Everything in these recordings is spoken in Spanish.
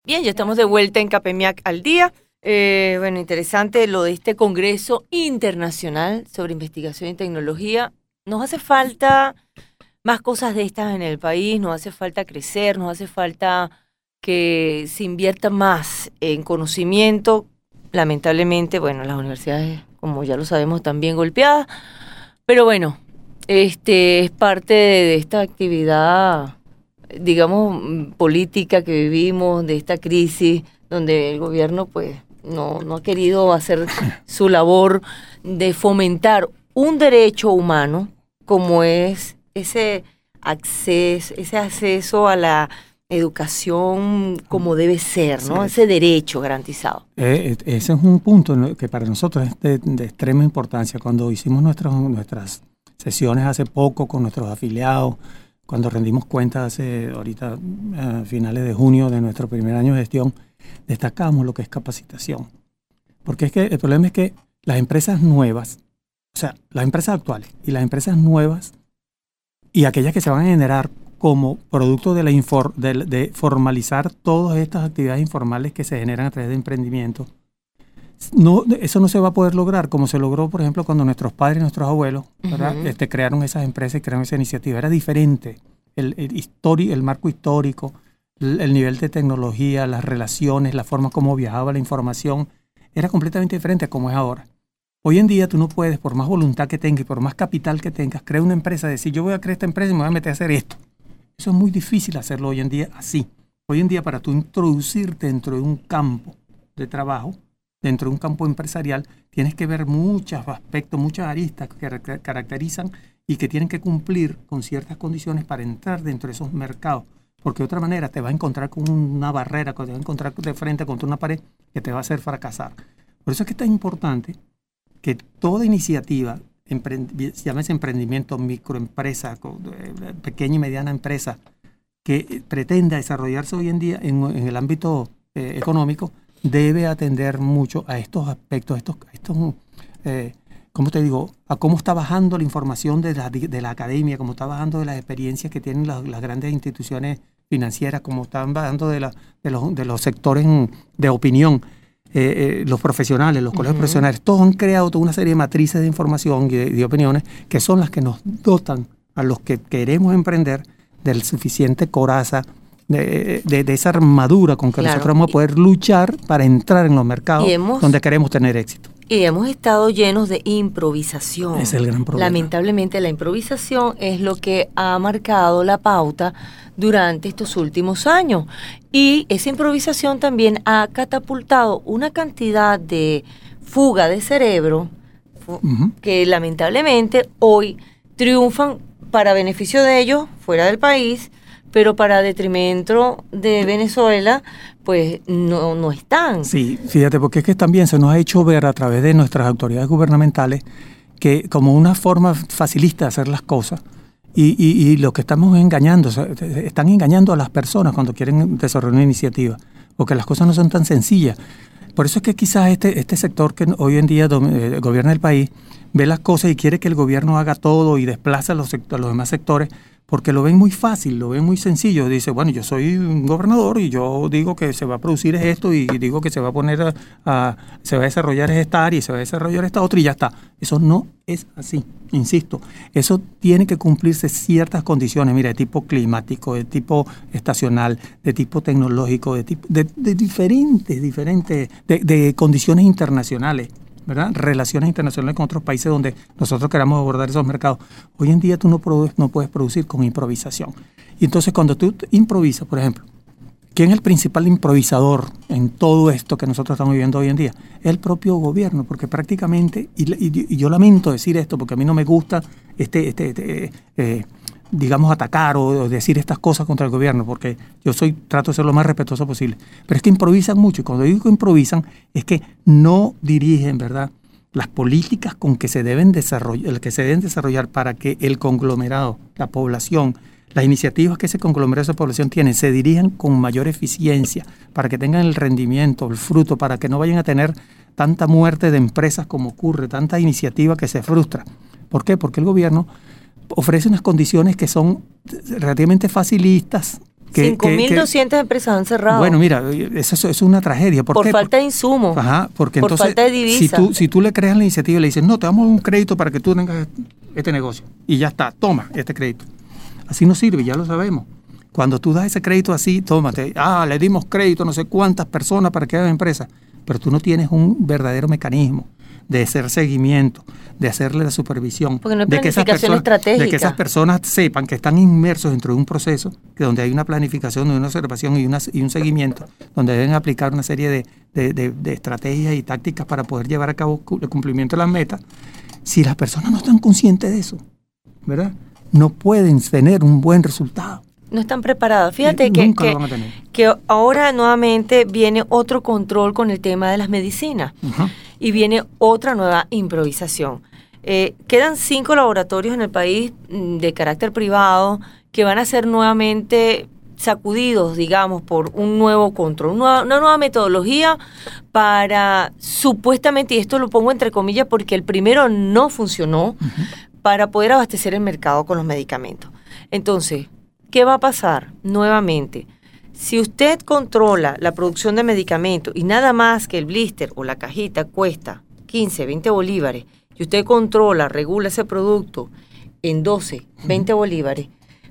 Bien, ya estamos de vuelta en Capemiac al día. Bueno, interesante lo de este Congreso Internacional sobre Investigación y Tecnología. Nos hace falta más cosas de estas en el país, nos hace falta crecer, nos hace falta que se invierta más en conocimiento. Lamentablemente, bueno, las universidades, como ya lo sabemos, están bien golpeadas, pero bueno, es parte de esta actividad, digamos, política que vivimos, de esta crisis, donde el gobierno pues no ha querido hacer su labor de fomentar un derecho humano como es ese acceso a la educación como debe ser, ¿no? Sí. Ese derecho garantizado. Ese es un punto que para nosotros es de extrema importancia. Cuando hicimos nuestras sesiones hace poco con nuestros afiliados, cuando rendimos cuentas ahorita a finales de junio de nuestro primer año de gestión, destacamos lo que es capacitación. Porque es que el problema es que las empresas nuevas, o sea, las empresas actuales y las empresas nuevas y aquellas que se van a generar como producto de formalizar todas estas actividades informales que se generan a través de emprendimiento, eso no se va a poder lograr como se logró, por ejemplo, cuando nuestros padres y nuestros abuelos, ¿verdad? Crearon esas empresas y crearon esa iniciativa. Era diferente el marco histórico, el nivel de tecnología, las relaciones, la forma como viajaba la información, era completamente diferente a como es ahora. Hoy en día tú no puedes, por más voluntad que tengas y por más capital que tengas, crear una empresa, decir yo voy a crear esta empresa y me voy a meter a hacer esto. Eso es muy difícil hacerlo hoy en día así. Hoy en día para tú introducirte dentro de un campo de trabajo, dentro de un campo empresarial, tienes que ver muchos aspectos, muchas aristas que caracterizan y que tienen que cumplir con ciertas condiciones para entrar dentro de esos mercados. Porque de otra manera te va a encontrar con una barrera, te va a encontrar de frente contra una pared que te va a hacer fracasar. Por eso es que es tan importante que toda iniciativa, llámese emprendimiento, microempresa, pequeña y mediana empresa, que pretenda desarrollarse hoy en día en el ámbito económico, debe atender mucho a estos aspectos, ¿cómo te digo? A cómo está bajando la información de la academia, cómo está bajando de las experiencias que tienen las grandes instituciones financieras, cómo están bajando de los sectores de opinión, los profesionales, los colegios profesionales. Todos han creado toda una serie de matrices de información y de opiniones que son las que nos dotan a los que queremos emprender del suficiente coraza, de esa armadura con que nosotros vamos a poder luchar para entrar en los mercados donde queremos tener éxito. Y hemos estado llenos de improvisación. Ese es el gran problema. Lamentablemente la improvisación es lo que ha marcado la pauta durante estos últimos años. Y esa improvisación también ha catapultado una cantidad de fuga de cerebro que lamentablemente hoy triunfan para beneficio de ellos fuera del país, pero para detrimento de Venezuela, pues no están. Sí, fíjate, porque es que también se nos ha hecho ver a través de nuestras autoridades gubernamentales que como una forma facilista de hacer las cosas, y lo que estamos engañando, están engañando a las personas cuando quieren desarrollar una iniciativa, porque las cosas no son tan sencillas. Por eso es que quizás este sector que hoy en día gobierna el país, ve las cosas y quiere que el gobierno haga todo y desplaza a los demás sectores, porque lo ven muy fácil, lo ven muy sencillo. Dice, bueno, yo soy un gobernador y yo digo que se va a producir esto y digo que se va a poner se va a desarrollar esta área y se va a desarrollar esta otra y ya está. Eso no es así, insisto. Eso tiene que cumplirse ciertas condiciones, mira, de tipo climático, de tipo estacional, de tipo tecnológico, de diferentes condiciones internacionales, ¿verdad? Relaciones internacionales con otros países donde nosotros queramos abordar esos mercados. Hoy en día tú no puedes producir con improvisación. Y entonces cuando tú improvisas, por ejemplo, ¿quién es el principal improvisador en todo esto que nosotros estamos viviendo hoy en día? Es el propio gobierno, porque prácticamente, y yo lamento decir esto porque a mí no me gusta digamos, atacar o decir estas cosas contra el gobierno, porque yo trato de ser lo más respetuoso posible. Pero es que improvisan mucho, y cuando digo que improvisan, es que no dirigen, ¿verdad?, las políticas que se deben desarrollar para que el conglomerado, la población, las iniciativas que ese conglomerado de esa población tiene, se dirijan con mayor eficiencia, para que tengan el rendimiento, el fruto, para que no vayan a tener tanta muerte de empresas como ocurre, tanta iniciativa que se frustra. ¿Por qué? Porque el gobierno ofrece unas condiciones que son relativamente facilistas 5.200 empresas han cerrado. Bueno, mira, eso es una tragedia. Por falta de insumos. Ajá, porque por entonces, falta de divisas. si tú le creas la iniciativa y le dices, no, te damos un crédito para que tú tengas este negocio. Y ya está, toma este crédito. Así no sirve, ya lo sabemos. Cuando tú das ese crédito así, tómate, le dimos crédito a no sé cuántas personas para que hagan empresas, pero tú no tienes un verdadero mecanismo de hacer seguimiento, de hacerle la supervisión, porque no hay de que esas personas sepan que están inmersos dentro de un proceso donde hay una planificación, una observación y un seguimiento, donde deben aplicar una serie de estrategias y tácticas para poder llevar a cabo el cumplimiento de las metas. Si las personas no están conscientes de eso, ¿verdad?, no pueden tener un buen resultado. No están preparados. Fíjate que ahora nuevamente viene otro control con el tema de las medicinas. Uh-huh. Y viene otra nueva improvisación. Quedan 5 laboratorios en el país de carácter privado que van a ser nuevamente sacudidos, digamos, por un nuevo control, una nueva metodología para supuestamente, y esto lo pongo entre comillas porque el primero no funcionó, uh-huh, para poder abastecer el mercado con los medicamentos. Entonces, ¿qué va a pasar? Nuevamente, si usted controla la producción de medicamentos y nada más que el blister o la cajita cuesta 15, 20 bolívares, y usted controla, regula ese producto en 12, 20 bolívares,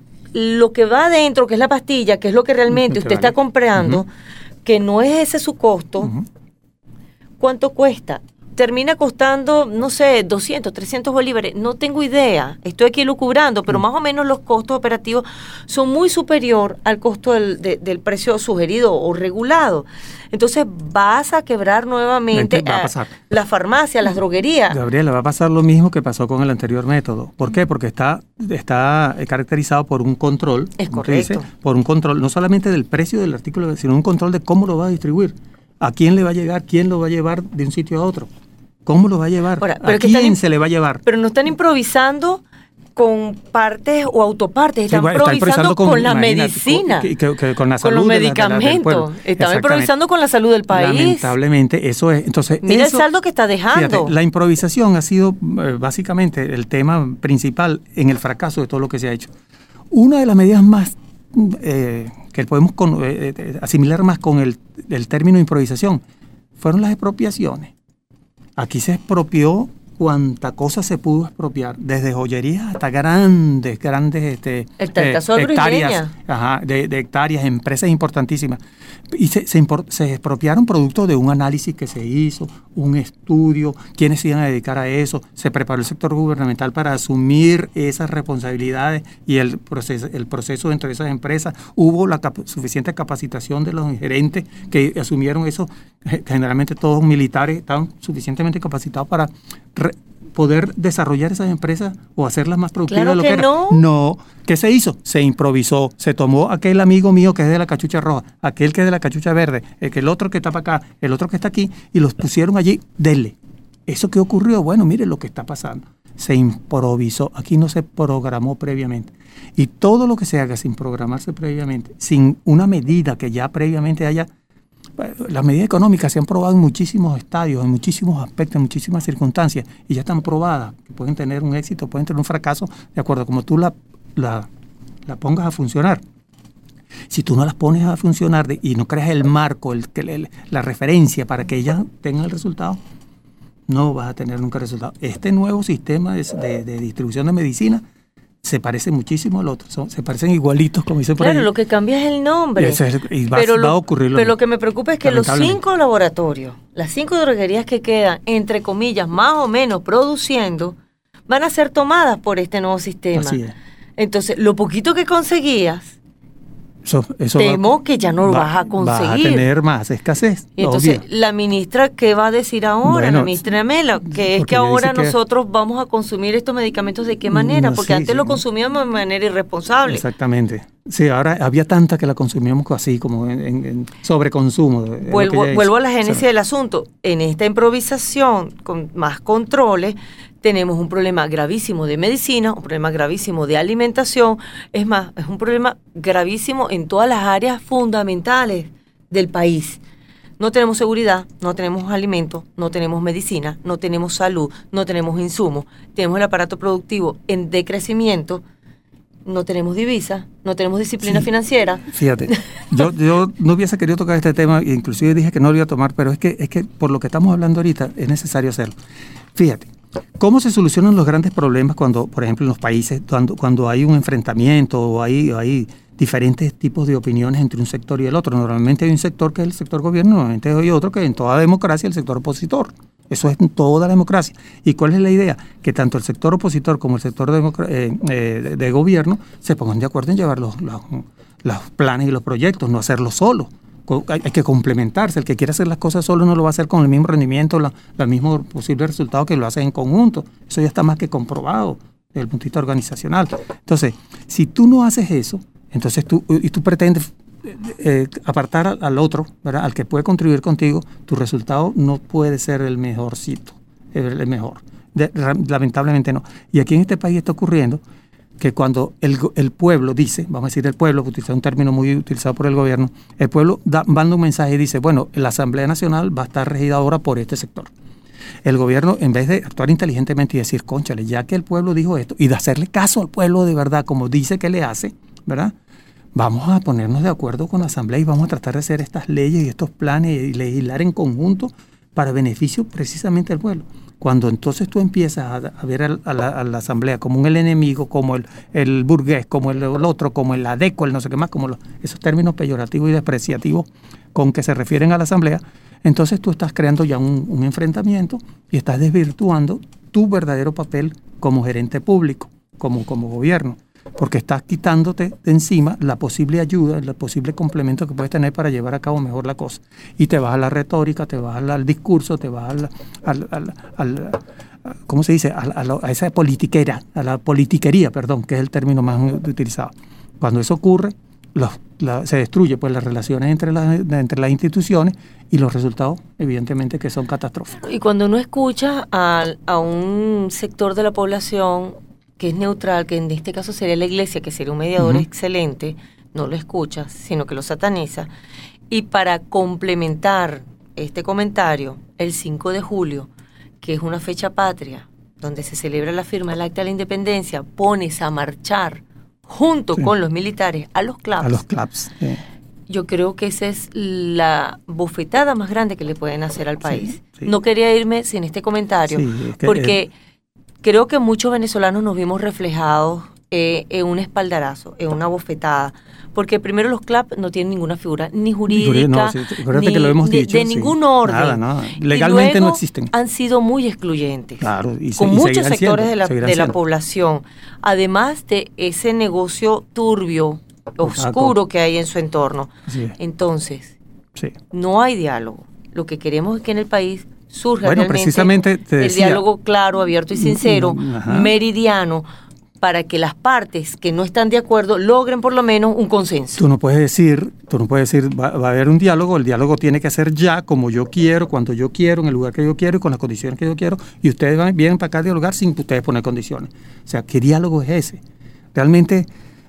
lo que va adentro, que es la pastilla, que es lo que realmente usted está comprando, uh-huh, que no es ese su costo, uh-huh, ¿cuánto cuesta? Termina costando, no sé, 200, 300 bolívares, no tengo idea, estoy aquí lucubrando, pero más o menos los costos operativos son muy superior al costo del precio sugerido o regulado. Entonces vas a quebrar nuevamente la farmacia, las droguerías. Gabriela, va a pasar lo mismo que pasó con el anterior método. ¿Por qué? Porque está caracterizado por un control, es correcto, por un control no solamente del precio del artículo, sino un control de cómo lo va a distribuir, a quién le va a llegar, quién lo va a llevar de un sitio a otro. ¿Cómo lo va a llevar? Ahora, ¿A quién se le va a llevar? Pero no están improvisando con partes o autopartes, están improvisando con la medicina, con la salud, con los medicamentos. Están improvisando con la salud del país. Lamentablemente, eso es. Entonces, mira el saldo que está dejando. Fíjate, la improvisación ha sido básicamente el tema principal en el fracaso de todo lo que se ha hecho. Una de las medidas más que podemos asimilar más con el término improvisación fueron las expropiaciones. Aquí se expropió cuánta cosa se pudo expropiar, desde joyerías hasta grandes hectáreas, de hectáreas, empresas importantísimas. Y se expropiaron producto de un análisis que se hizo, un estudio, quiénes se iban a dedicar a eso, se preparó el sector gubernamental para asumir esas responsabilidades y el proceso dentro de esas empresas. Hubo la suficiente capacitación de los gerentes que asumieron eso, generalmente todos militares estaban suficientemente capacitados para poder desarrollar esas empresas o hacerlas más productivas de lo que era. No. ¿Qué se hizo? Se improvisó. Se tomó aquel amigo mío que es de la cachucha roja, aquel que es de la cachucha verde, el otro que está para acá, el otro que está aquí, y los pusieron allí, denle. ¿Eso qué ocurrió? Bueno, mire lo que está pasando. Se improvisó. Aquí no se programó previamente. Y todo lo que se haga sin programarse previamente, sin una medida que ya previamente haya. Las medidas económicas se han probado en muchísimos estadios, en muchísimos aspectos, en muchísimas circunstancias, y ya están probadas, que pueden tener un éxito, pueden tener un fracaso, de acuerdo a como tú la pongas a funcionar. Si tú no las pones a funcionar y no creas el marco, la referencia para que ellas tengan el resultado, no vas a tener nunca resultado. Este nuevo sistema de distribución de medicina se parece muchísimo al otro, se parecen igualitos, como dicen por ahí. Claro, lo que cambia es el nombre. Va a ocurrir pero lo que me preocupa es que los 5 laboratorios, las 5 droguerías que quedan, entre comillas, más o menos produciendo, van a ser tomadas por este nuevo sistema. Así es. Entonces, lo poquito que conseguías, eso temo que ya no lo vas a conseguir. Vas a tener más escasez. Y entonces, obvio. la ministra, ¿qué va a decir ahora? Bueno, la ministra Mela, que es que ahora nosotros vamos a consumir estos medicamentos ¿de qué manera? Porque antes lo consumíamos de manera irresponsable. Exactamente. Sí, ahora había tanta que la consumíamos así, como en sobreconsumo. Vuelvo a la génesis del asunto. En esta improvisación, con más controles, tenemos un problema gravísimo de medicina, un problema gravísimo de alimentación, es más, es un problema gravísimo en todas las áreas fundamentales del país. No tenemos seguridad, no tenemos alimentos, no tenemos medicina, no tenemos salud, no tenemos insumos, tenemos el aparato productivo en decrecimiento no tenemos divisa, no tenemos disciplina financiera. Fíjate, yo no hubiese querido tocar este tema, inclusive dije que no lo iba a tomar, pero es que por lo que estamos hablando ahorita es necesario hacerlo. Fíjate, ¿cómo se solucionan los grandes problemas cuando, por ejemplo, en los países, cuando hay un enfrentamiento o hay diferentes tipos de opiniones entre un sector y el otro? Normalmente hay un sector que es el sector gobierno, normalmente hay otro que en toda democracia es el sector opositor. Eso es en toda la democracia. ¿Y cuál es la idea? Que tanto el sector opositor como el sector de gobierno se pongan de acuerdo en llevar los planes y los proyectos, no hacerlo solo. Hay que complementarse. El que quiere hacer las cosas solo no lo va a hacer con el mismo rendimiento, el mismo posible resultado que lo hace en conjunto. Eso ya está más que comprobado desde el punto de vista organizacional. Entonces, si tú no haces eso, entonces tú pretendes apartar al otro, ¿verdad? Al que puede contribuir contigo, tu resultado no puede ser el mejorcito, el mejor. Lamentablemente no. Y aquí en este país está ocurriendo que cuando el pueblo dice, vamos a decir el pueblo, utilizar un término muy utilizado por el gobierno, el pueblo manda un mensaje y dice, bueno, la Asamblea Nacional va a estar regida ahora por este sector. El gobierno, en vez de actuar inteligentemente y decir, cónchale, ya que el pueblo dijo esto, y de hacerle caso al pueblo de verdad, como dice que le hace, ¿verdad? Vamos a ponernos de acuerdo con la Asamblea y vamos a tratar de hacer estas leyes y estos planes y legislar en conjunto para beneficio precisamente del pueblo. Cuando entonces tú empiezas a ver a la Asamblea como el enemigo, como el burgués, como el otro, como el adeco, el no sé qué más, como esos términos peyorativos y despreciativos con que se refieren a la Asamblea, entonces tú estás creando ya un enfrentamiento y estás desvirtuando tu verdadero papel como gerente público, como gobierno. Porque estás quitándote de encima la posible ayuda, el posible complemento que puedes tener para llevar a cabo mejor la cosa. Y te vas a la retórica, te vas al discurso, te vas ¿cómo se dice? A esa politiquera, a la politiquería, perdón, que es el término más utilizado. Cuando eso ocurre, se destruye pues las relaciones entre las instituciones y los resultados, evidentemente, que son catastróficos. Y cuando uno escucha a un sector de la población que es neutral, que en este caso sería la iglesia, que sería un mediador excelente, no lo escuchas, sino que lo sataniza. Y para complementar este comentario, el 5 de julio, que es una fecha patria, donde se celebra la firma del Acta de la Independencia, pones a marchar junto con los militares a los CLAPS. A los CLAPS. Yo creo que esa es la bofetada más grande que le pueden hacer al país. Sí. No quería irme sin este comentario, porque creo que muchos venezolanos nos vimos reflejados en un espaldarazo, en una bofetada, porque primero los CLAP no tienen ninguna figura ni jurídica, ni que lo hemos dicho, de ningún orden. Nada. Legalmente no existen. Han sido muy excluyentes, con muchos sectores de la población, además de ese negocio turbio, oscuro que hay en su entorno. Entonces, no hay diálogo. Lo que queremos es que en el país surja realmente el diálogo claro, abierto y sincero, meridiano, para que las partes que no están de acuerdo logren por lo menos un consenso. Tú no puedes decir, va a haber un diálogo, el diálogo tiene que ser ya, como yo quiero, cuando yo quiero, en el lugar que yo quiero y con las condiciones que yo quiero, y ustedes vienen para acá a dialogar sin que ustedes poner condiciones. O sea, ¿qué diálogo es ese? Realmente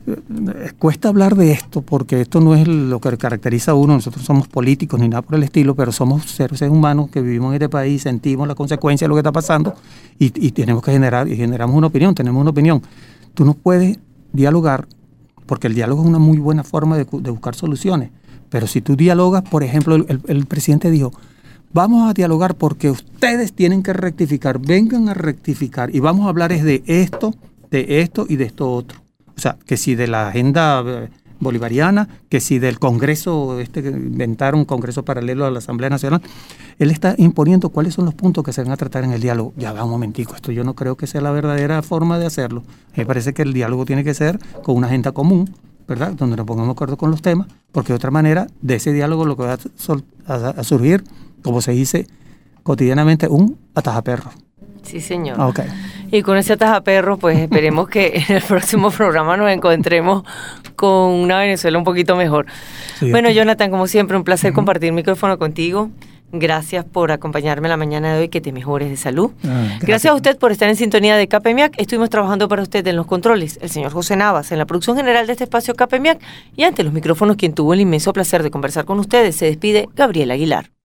cuesta hablar de esto porque esto no es lo que caracteriza a uno. Nosotros somos políticos ni nada por el estilo, pero somos seres humanos que vivimos en este país, sentimos la consecuencia de lo que está pasando y tenemos que generamos una opinión, tenemos una opinión. Tú no puedes dialogar porque el diálogo es una muy buena forma de buscar soluciones, pero si tú dialogas, por ejemplo, el presidente dijo, vamos a dialogar porque ustedes tienen que rectificar, vengan a rectificar y vamos a hablar es de esto y de esto otro. O sea, que si de la agenda bolivariana, que si del Congreso, que inventaron un Congreso paralelo a la Asamblea Nacional, él está imponiendo cuáles son los puntos que se van a tratar en el diálogo. Ya va un momentico, esto yo no creo que sea la verdadera forma de hacerlo. Me parece que el diálogo tiene que ser con una agenda común, ¿verdad? Donde nos pongamos de acuerdo con los temas, porque de otra manera, de ese diálogo lo que va a surgir, como se dice cotidianamente, un atajaperro. Sí, señor. Y con ese atajaperro, pues esperemos que en el próximo programa nos encontremos con una Venezuela un poquito mejor. Bueno, Jonathan, como siempre, un placer compartir el micrófono contigo. Gracias por acompañarme la mañana de hoy, que te mejores de salud. Gracias a usted por estar en sintonía de KPMIAC. Estuvimos trabajando para usted en los controles, el señor José Navas, en la producción general de este espacio KPMIAC, y ante los micrófonos quien tuvo el inmenso placer de conversar con ustedes, se despide Gabriela Aguilar.